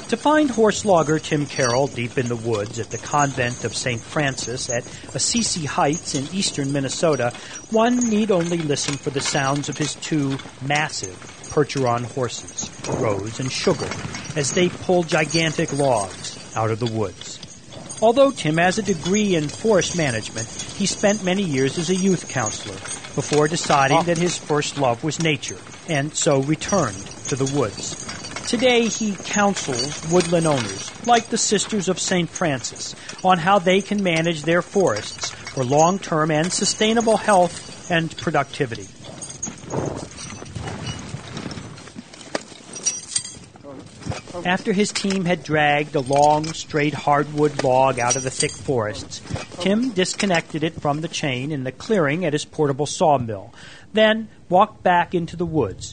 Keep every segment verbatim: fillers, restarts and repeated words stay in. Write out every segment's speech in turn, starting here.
To find horse logger Tim Carroll deep in the woods at the convent of Saint Francis at Assisi Heights in eastern Minnesota, one need only listen for the sounds of his two massive Percheron horses, Rose and Sugar, as they pull gigantic logs out of the woods. Although Tim has a degree in forest management, he spent many years as a youth counselor before deciding that his first love was nature, and so returned to the woods. Today, he counsels woodland owners, like the Sisters of Saint Francis, on how they can manage their forests for long-term and sustainable health and productivity. After his team had dragged a long, straight hardwood log out of the thick forests, Tim disconnected it from the chain in the clearing at his portable sawmill, then walked back into the woods.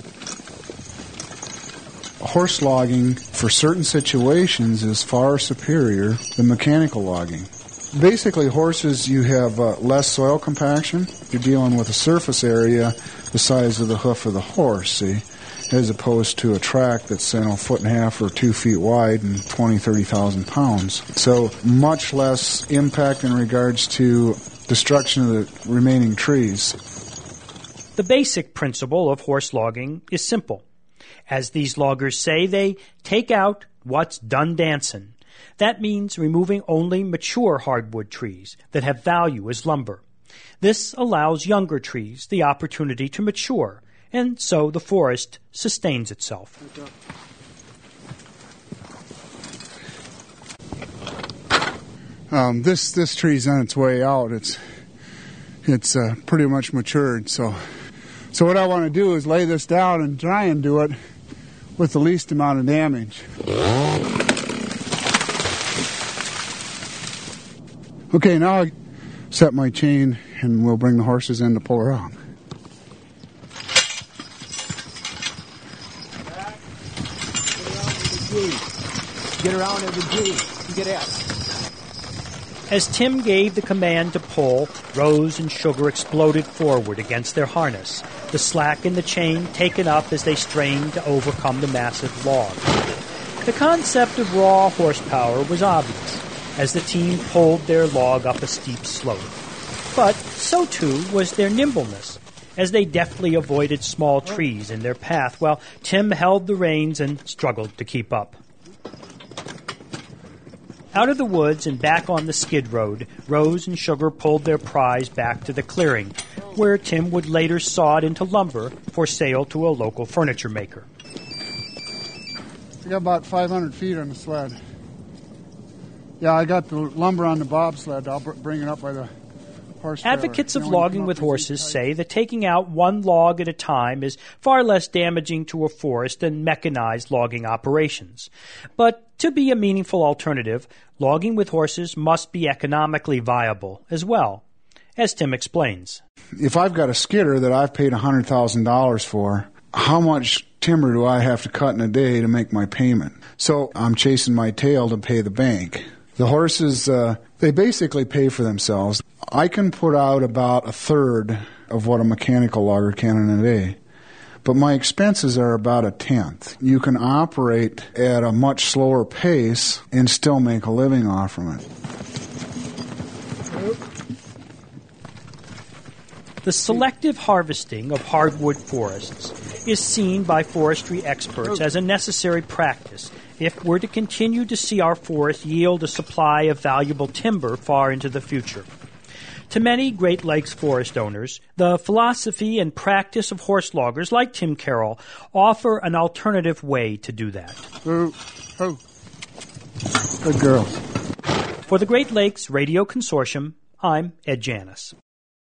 Horse logging for certain situations is far superior than mechanical logging. Basically, horses, you have uh, less soil compaction. You're dealing with a surface area the size of the hoof of the horse, see, as opposed to a track that's, you know, a foot and a half or two feet wide and twenty, thirty thousand pounds. So much less impact in regards to destruction of the remaining trees. The basic principle of horse logging is simple. As these loggers say, they take out what's done dancin'. That means removing only mature hardwood trees that have value as lumber. This allows younger trees the opportunity to mature, and so the forest sustains itself. Um, this this tree's on its way out. It's it's uh, pretty much matured. So so what I want to do is lay this down and try and do it with the least amount of damage. Okay, now I set my chain and we'll bring the horses in to pull around. Get around at the G. Get out. As Tim gave the command to pull, Rose and Sugar exploded forward against their harness, the slack in the chain taken up as they strained to overcome the massive log. The concept of raw horsepower was obvious as the team pulled their log up a steep slope. But so too was their nimbleness, as they deftly avoided small trees in their path while Tim held the reins and struggled to keep up. Out of the woods and back on the skid road, Rose and Sugar pulled their prize back to the clearing, where Tim would later saw it into lumber for sale to a local furniture maker. I got about five hundred feet on the sled. Yeah, I got the lumber on the bobsled. I'll bring it up by the horse trailer. Advocates of logging with horses say that taking out one log at a time is far less damaging to a forest than mechanized logging operations. But to be a meaningful alternative, logging with horses must be economically viable as well, as Tim explains. If I've got a skidder that I've paid one hundred thousand dollars for, how much timber do I have to cut in a day to make my payment? So I'm chasing my tail to pay the bank. The horses, uh, they basically pay for themselves. I can put out about a third of what a mechanical logger can in a day, but my expenses are about a tenth. You can operate at a much slower pace and still make a living off from it. The selective harvesting of hardwood forests is seen by forestry experts as a necessary practice if we're to continue to see our forests yield a supply of valuable timber far into the future. To many Great Lakes forest owners, the philosophy and practice of horse loggers like Tim Carroll offer an alternative way to do that. Oh, oh. Good girl. For the Great Lakes Radio Consortium, I'm Ed Janis.